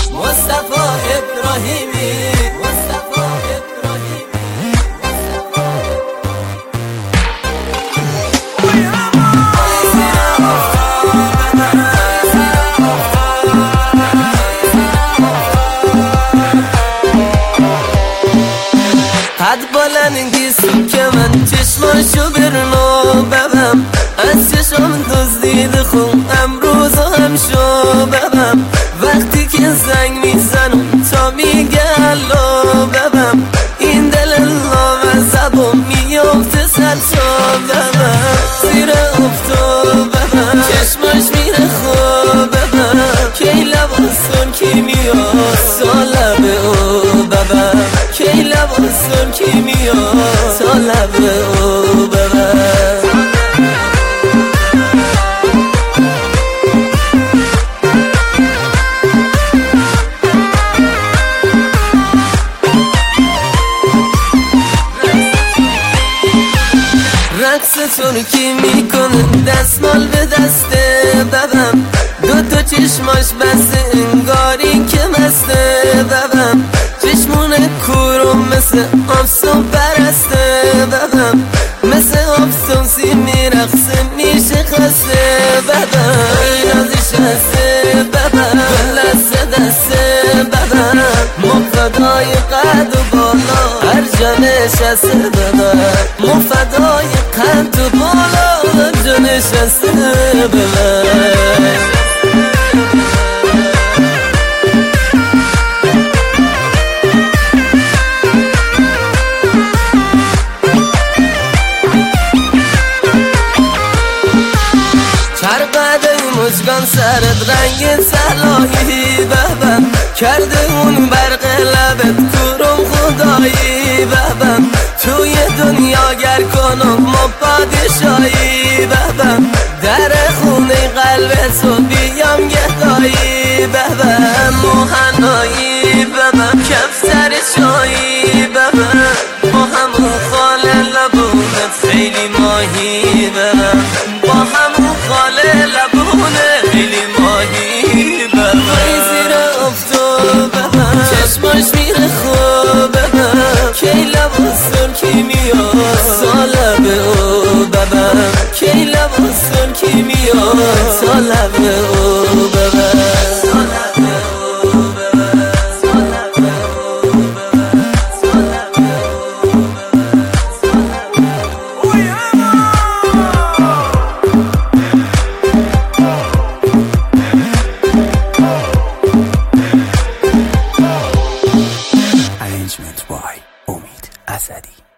مصطفی ابراهیمی قد بلندی سو که من چشماشو برنو ببم از چشم دزدید خون امروز هم شو ببم وقتی که زنگ میزنم تا میگه الو ببم این دل لامذهبم میفته سرشو ببم زیر افتو ببم چشماش میره خوب ببم کی لباسون کی میاد تا لب او ببم کی لباسون کی میاد تا لب او ببم رقص ترکی میکنه دستمال به دسته ببم دو چشماش بسته انگاری که مسته ببم چشمونه کورم مثل آفسون برسته ببم مثل آفسون سی میرقصه میشه خسته ببم این ازش هسته ببم لسه دسته ببم مفدای قد و بالا هر جا نشسته ببم مفدای قد و بالا هر جا نشسته ببم مجگان سرت رنگ سلایی ببم کرده اون برق لبت کورم خدایی ببم توی دنیا گر کنم ما پادشایی ببم در خونه قلبتو بیام گدایی ببم موهنایی ببم کفتر شایی ببم با همون خال لبونت خیلی ماهی ببم با همون خال لبونت خیلی ماهی ببم زیر افتو ببم چشماش میره خوب ببم کی لباسون کی میاد تا لب او ببم کی لباسون کی میاد تا لب او ببم Arrangement by Omid Azadi.